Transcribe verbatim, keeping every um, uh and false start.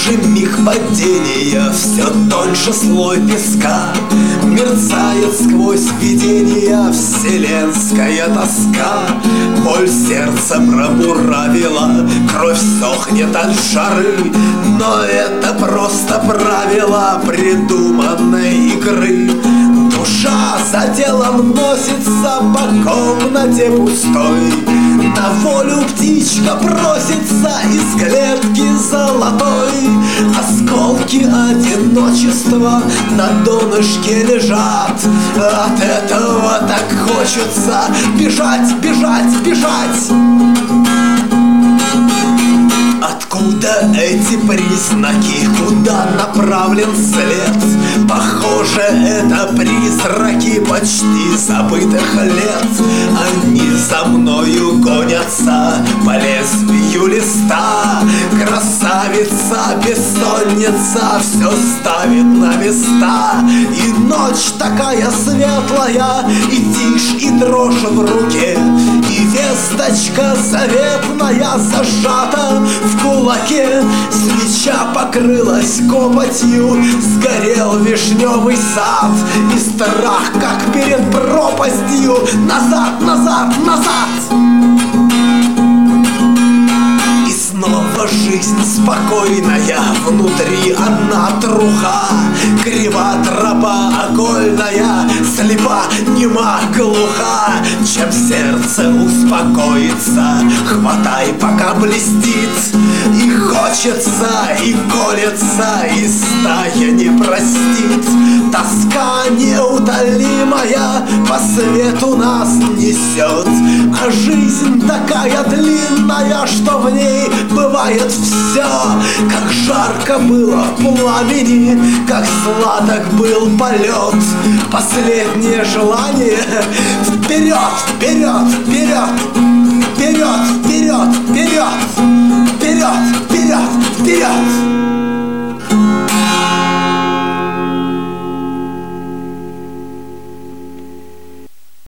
же миг падения, все тоньше слой песка. Мерцает сквозь видения вселенская тоска. Боль сердца пробуравила, кровь сохнет от жары. Но это просто правила придуманной игры. Душа за делом носится по комнате пустой. На волю птичка просится из клетки золотой. Осколки одиночества на донышке лежат. От этого так хочется бежать, бежать, бежать. Откуда эти признаки? Куда направлен след? Похоже, это призраки почти забытых лет. Они за мною гонятся по лезвию листа. Красавица, бессонница все ставит на места. И ночь такая светлая, и тишь, и дрожь в руке, и весточка заветная зажата в кулаке. Свеча покрылась копотью, сгорел вишневый сад. И страх, как перед пропастью, назад, назад, назад. И снова жизнь спокойная, внутри одна труха. Крива тропа окольная, слепа, нема, глуха. Чем сердце успокоится, хватай, пока блестит. И хочется, и колется, и стая не простит. Тоска неутолимая по свету нас несет. А жизнь такая длинная, что в ней бывает все. Как жарко было в пламени, как сладок был полет. Последнее желание — вперед, вперед, вперед, вперед, вперед, вперед, вперед, вперед, вперед.